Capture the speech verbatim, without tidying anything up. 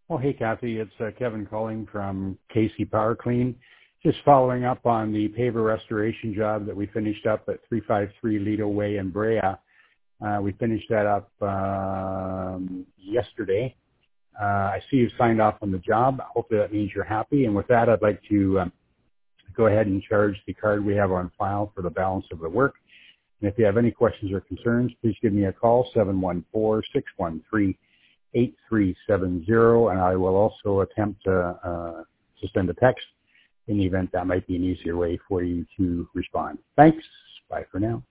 Oh, hey, Kathy. It's uh, Kevin calling from K C Power Clean. Just following up on the paver restoration job that we finished up at three fifty-three Lido Way in Brea. Uh, we finished that up um, yesterday. Uh, I see you've signed off on the job. Hopefully that means you're happy. And with that, I'd like to um, go ahead and charge the card we have on file for the balance of the work. And if you have any questions or concerns, please give me a call, seven one four, six one three, eight three seven zero, and I will also attempt to, uh, to send a text in the event that might be an easier way for you to respond. Thanks. Bye for now.